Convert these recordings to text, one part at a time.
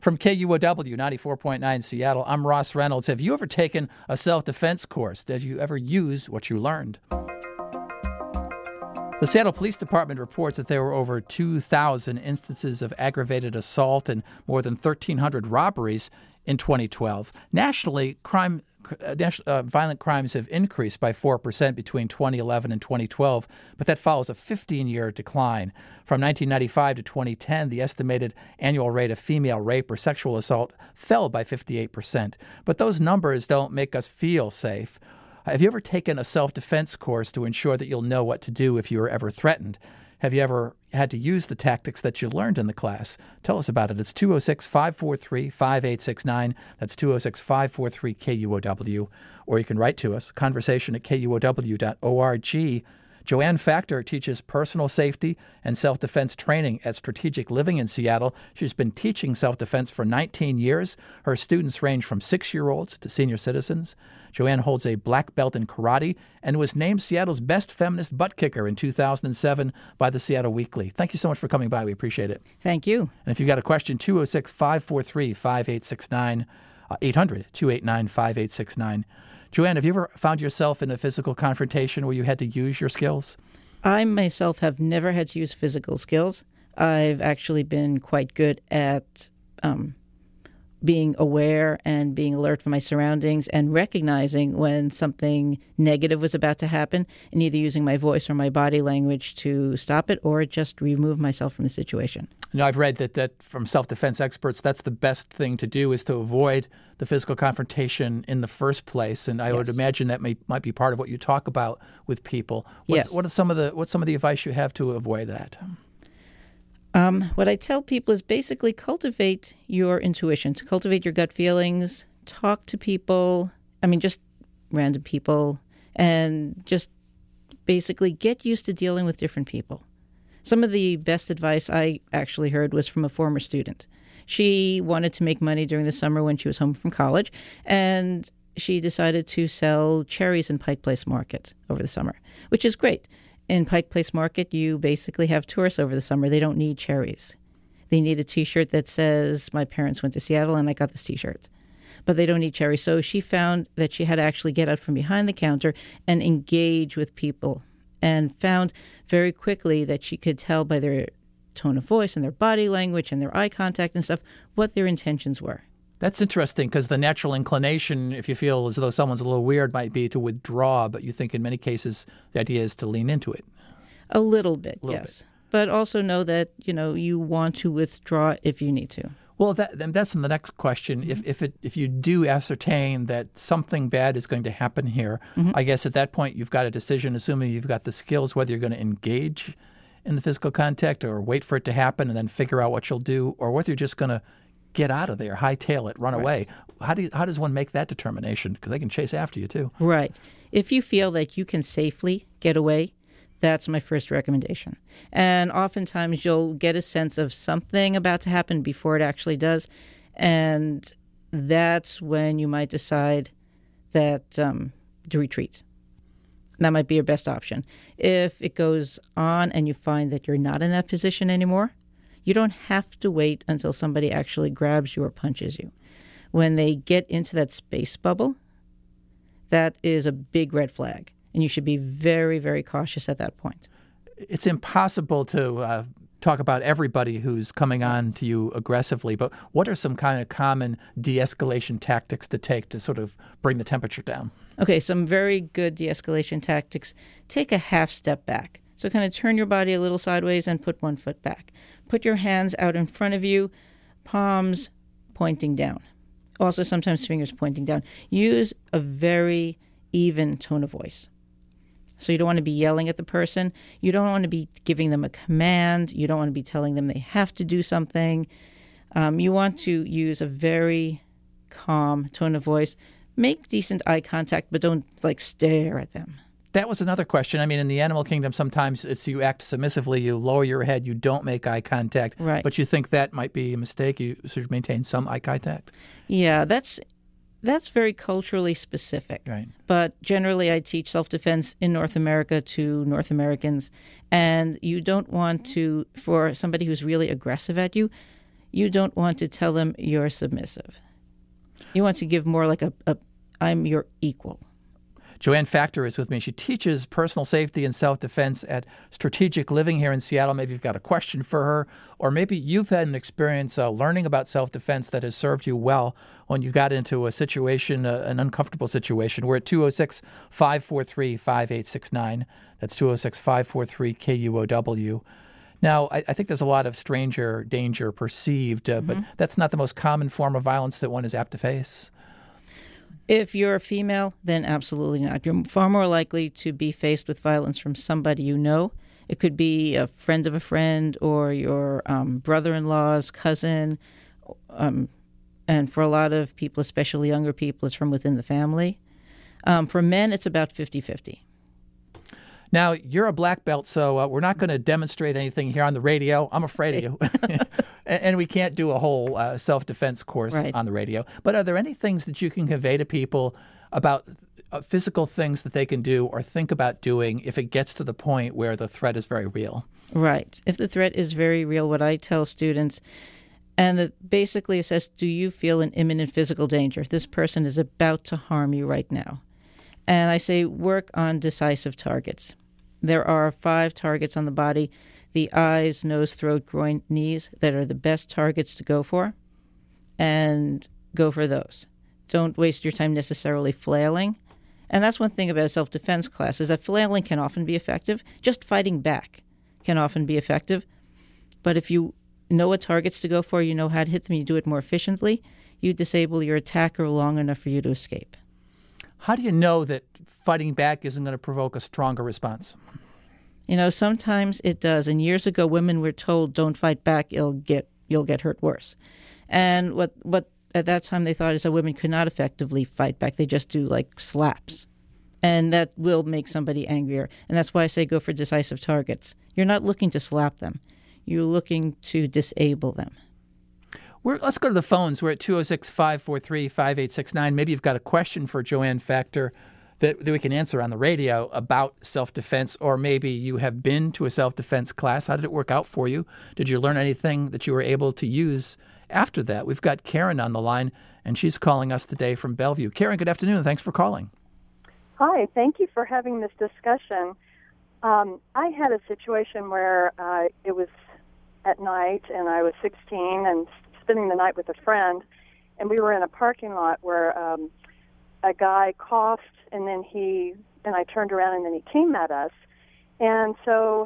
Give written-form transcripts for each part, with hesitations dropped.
From KUOW 94.9 Seattle, I'm Ross Reynolds. Have you ever taken a self-defense course? Have you ever used what you learned? The Seattle Police Department reports that there were over 2,000 instances of aggravated assault and more than 1,300 robberies in 2012. Nationally, violent crimes have increased by 4% between 2011 and 2012, but that follows a 15-year decline. From 1995 to 2010, the estimated annual rate of female rape or sexual assault fell by 58%. But those numbers don't make us feel safe. Have you ever taken a self-defense course to ensure that you'll know what to do if you are ever threatened? Have you ever had to use the tactics that you learned in the class? Tell us about it. It's 206-543-5869. That's 206-543-KUOW. Or you can write to us, conversation@kuow.org. Joanne Factor teaches personal safety and self-defense training at Strategic Living in Seattle. She's been teaching self-defense for 19 years. Her students range from 6-year-olds to senior citizens. Joanne holds a black belt in karate and was named Seattle's best feminist butt kicker in 2007 by the Seattle Weekly. Thank you so much for coming by. We appreciate it. Thank you. And if you've got a question, 206-543-5869, 800-289-5869. Joanne, have you ever found yourself in a physical confrontation where you had to use your skills? I myself have never had to use physical skills. I've actually been quite good at being aware and being alert for my surroundings and recognizing when something negative was about to happen and either using my voice or my body language to stop it or just remove myself from the situation. I've read that from self-defense experts, that's the best thing to do is to avoid the physical confrontation in the first place. And I would imagine that might be part of what you talk about with people. What's some of the advice you have to avoid that? What I tell people is basically cultivate your intuition, to cultivate your gut feelings, talk to people, just random people, and just basically get used to dealing with different people. Some of the best advice I actually heard was from a former student. She wanted to make money during the summer when she was home from college, and she decided to sell cherries in Pike Place Market over the summer, which is great. In Pike Place Market, you basically have tourists over the summer. They don't need cherries. They need a T-shirt that says, my parents went to Seattle and I got this T-shirt. But they don't need cherries. So she found that she had to actually get out from behind the counter and engage with people, and found very quickly that she could tell by their tone of voice and their body language and their eye contact and stuff what their intentions were. That's interesting because the natural inclination, if you feel as though someone's a little weird, might be to withdraw, but you think in many cases the idea is to lean into it. A little bit, yes. But also know that, you want to withdraw if you need to. Well, that's the next question. Mm-hmm. If you do ascertain that something bad is going to happen here, mm-hmm. I guess at that point you've got a decision, assuming you've got the skills, whether you're going to engage in the physical contact or wait for it to happen and then figure out what you'll do, or whether you're just going to get out of there, hightail it, run away. How does one make that determination? Because they can chase after you too. Right. If you feel that you can safely get away, that's my first recommendation. And oftentimes you'll get a sense of something about to happen before it actually does. And that's when you might decide that to retreat. That might be your best option. If it goes on and you find that you're not in that position anymore, you don't have to wait until somebody actually grabs you or punches you. When they get into that space bubble, that is a big red flag. And you should be very, very cautious at that point. It's impossible to talk about everybody who's coming on to you aggressively, but what are some kind of common de-escalation tactics to take to sort of bring the temperature down? Okay, some very good de-escalation tactics. Take a half step back. So kind of turn your body a little sideways and put one foot back. Put your hands out in front of you, palms pointing down. Also sometimes fingers pointing down. Use a very even tone of voice. So you don't want to be yelling at the person. You don't want to be giving them a command. You don't want to be telling them they have to do something. You want to use a very calm tone of voice. Make decent eye contact, but don't stare at them. That was another question. In the animal kingdom, sometimes it's you act submissively, you lower your head, you don't make eye contact. Right. But you think that might be a mistake. You should maintain some eye contact. Yeah, that's very culturally specific. Right. But generally, I teach self-defense in North America to North Americans. And you don't want to, for somebody who's really aggressive at you, you don't want to tell them you're submissive. You want to give more like a I'm your equal. Joanne Factor is with me. She teaches personal safety and self-defense at Strategic Living here in Seattle. Maybe you've got a question for her, or maybe you've had an experience learning about self-defense that has served you well when you got into a situation, an uncomfortable situation. We're at 206-543-5869. That's 206-543-KUOW. Now, I think there's a lot of stranger danger perceived, but that's not the most common form of violence that one is apt to face. If you're a female, then absolutely not. You're far more likely to be faced with violence from somebody you know. It could be a friend of a friend or your brother-in-law's cousin. And for a lot of people, especially younger people, it's from within the family. For men, it's about 50-50. Now, you're a black belt, so we're not going to demonstrate anything here on the radio. I'm afraid of you. And we can't do a whole self-defense course on the radio. But are there any things that you can convey to people about physical things that they can do or think about doing if it gets to the point where the threat is very real? Right. If the threat is very real, what I tell students, and basically it says, do you feel an imminent physical danger? This person is about to harm you right now. And I say work on decisive targets. There are 5 targets on the body: the eyes, nose, throat, groin, knees, that are the best targets to go for. And go for those. Don't waste your time necessarily flailing. And that's one thing about a self-defense class, is that flailing can often be effective. Just fighting back can often be effective. But if you know what targets to go for, you know how to hit them, you do it more efficiently, you disable your attacker long enough for you to escape. How do you know that fighting back isn't going to provoke a stronger response? You know, sometimes it does. And years ago, women were told, don't fight back, you'll get hurt worse. And what at that time they thought is that women could not effectively fight back. They just do like slaps. And that will make somebody angrier. And that's why I say go for decisive targets. You're not looking to slap them. You're looking to disable them. Let's go to the phones. We're at 206-543-5869. Maybe you've got a question for Joanne Factor that we can answer on the radio about self-defense, or maybe you have been to a self-defense class. How did it work out for you? Did you learn anything that you were able to use after that? We've got Karen on the line, and she's calling us today from Bellevue. Karen, good afternoon. Thanks for calling. Hi, thank you for having this discussion. I had a situation where it was at night, and I was 16 and spending the night with a friend, and we were in a parking lot where a guy coughed, and then I turned around, and then he came at us. And so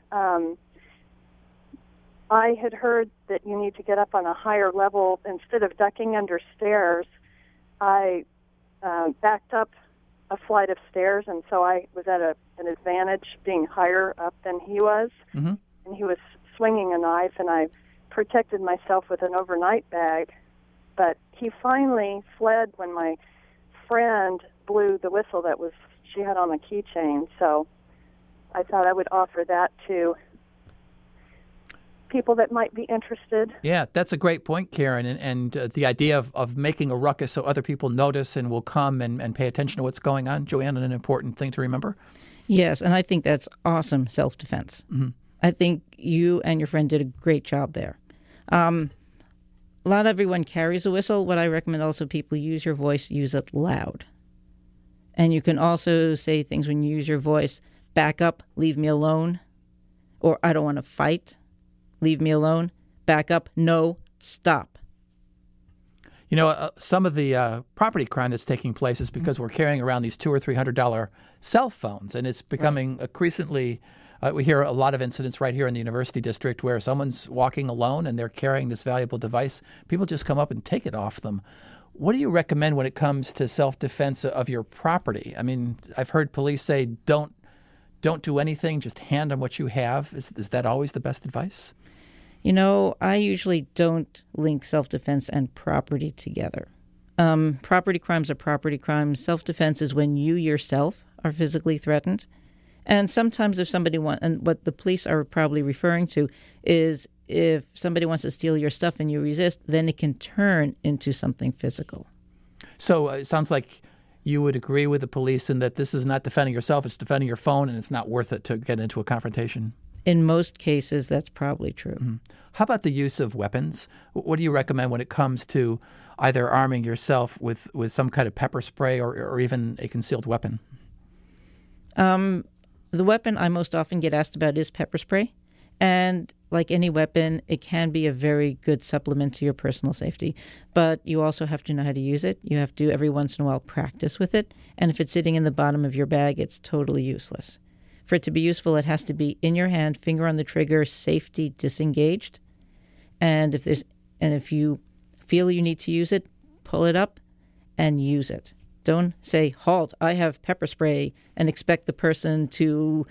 I had heard that you need to get up on a higher level. Instead of ducking under stairs, I backed up a flight of stairs, and so I was at an advantage being higher up than he was. Mm-hmm. And he was swinging a knife, and I protected myself with an overnight bag. But he finally fled when my friend blew the whistle that she had on a keychain. So I thought I would offer that to people that might be interested. Yeah, that's a great point, Karen. And the idea of making a ruckus so other people notice and will come and pay attention to what's going on, Joanne, an important thing to remember. Yes, and I think that's awesome self-defense. Mm-hmm. I think you and your friend did a great job there. Not everyone carries a whistle. What I recommend also, people use your voice, use it loud. And you can also say things when you use your voice: back up, leave me alone, or I don't want to fight, leave me alone, back up, no, stop. You know, some of the property crime that's taking place is because we're carrying around these $200 or $300 cell phones, and it's becoming increasingly. We hear a lot of incidents right here in the University District where someone's walking alone and they're carrying this valuable device. People just come up and take it off them. What do you recommend when it comes to self-defense of your property? I mean, I've heard police say, don't do anything, just hand them what you have. Is that always the best advice? You know, I usually don't link self-defense and property together. Property crimes are property crimes. Self-defense is when you yourself are physically threatened. And sometimes if somebody wants, and what the police are probably referring to is if somebody wants to steal your stuff and you resist, then it can turn into something physical. So it sounds like you would agree with the police in that this is not defending yourself, it's defending your phone, and it's not worth it to get into a confrontation. In most cases, that's probably true. Mm-hmm. How about the use of weapons? What do you recommend when it comes to either arming yourself with some kind of pepper spray or even a concealed weapon? The weapon I most often get asked about is pepper spray. And like any weapon, it can be a very good supplement to your personal safety. But you also have to know how to use it. You have to, every once in a while, practice with it. And if it's sitting in the bottom of your bag, it's totally useless. For it to be useful, it has to be in your hand, finger on the trigger, safety disengaged. And if you feel you need to use it, pull it up and use it. Don't say, halt, I have pepper spray, and expect the person to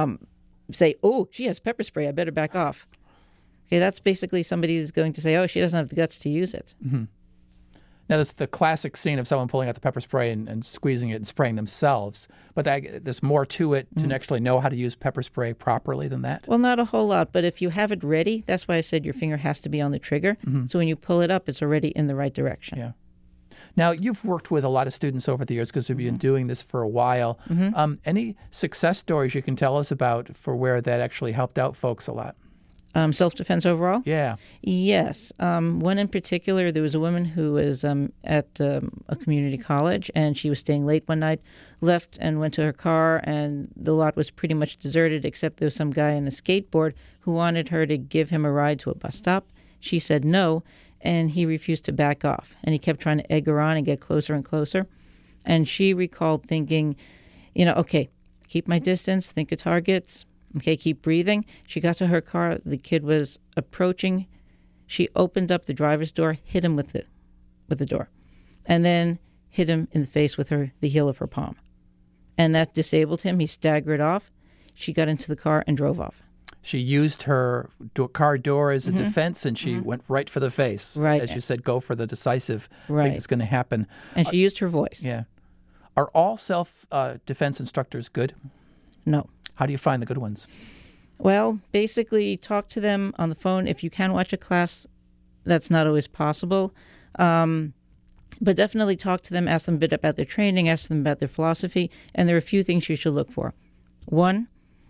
say, oh, she has pepper spray, I better back off. Okay, that's basically somebody who's going to say, oh, she doesn't have the guts to use it. Mm-hmm. Now, this is the classic scene of someone pulling out the pepper spray and squeezing it and spraying themselves. But there's more to it to actually know how to use pepper spray properly than that? Well, not a whole lot. But if you have it ready, that's why I said your finger has to be on the trigger. Mm-hmm. So when you pull it up, it's already in the right direction. Yeah. Now, you've worked with a lot of students over the years because you've been doing this for a while. Mm-hmm. Any success stories you can tell us about for where that actually helped out folks a lot? Self-defense overall? Yeah. Yes. One in particular, there was a woman who was at a community college, and she was staying late one night, left and went to her car, and the lot was pretty much deserted except there was some guy on a skateboard who wanted her to give him a ride to a bus stop. She said no, and he refused to back off. And he kept trying to egg her on and get closer and closer. And she recalled thinking, okay, keep my distance, think of targets. Okay, keep breathing. She got to her car. The kid was approaching. She opened up the driver's door, hit him with the door, and then hit him in the face with the heel of her palm. And that disabled him. He staggered off. She got into the car and drove off. She used her car door as a defense, and she went right for the face. Right. As you said, go for the decisive thing that's going to happen. And she used her voice. Yeah. Are all self-defense instructors good? No. How do you find the good ones? Well, basically, talk to them on the phone. If you can watch a class, that's not always possible. But definitely talk to them, ask them a bit about their training, ask them about their philosophy, and there are a few things you should look for. One,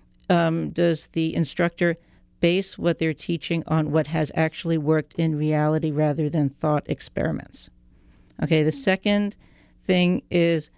does the instructor base what they're teaching on what has actually worked in reality rather than thought experiments? Okay, the second thing is,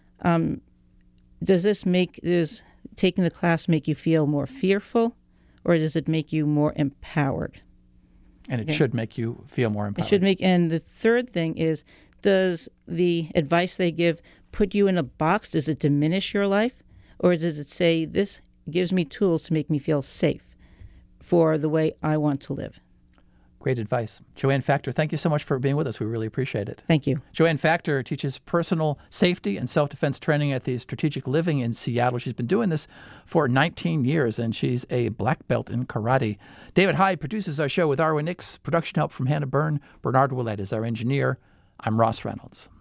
does taking the class make you feel more fearful, or does it make you more empowered? And it should make you feel more empowered. It should make. And the third thing is, does the advice they give put you in a box? Does it diminish your life, or does it say, this gives me tools to make me feel safe for the way I want to live? Great advice. Joanne Factor, thank you so much for being with us. We really appreciate it. Thank you. Joanne Factor teaches personal safety and self-defense training at the Strategic Living in Seattle. She's been doing this for 19 years, and she's a black belt in karate. David Hyde produces our show with Arwen Nix. Production help from Hannah Byrne. Bernard Willett is our engineer. I'm Ross Reynolds.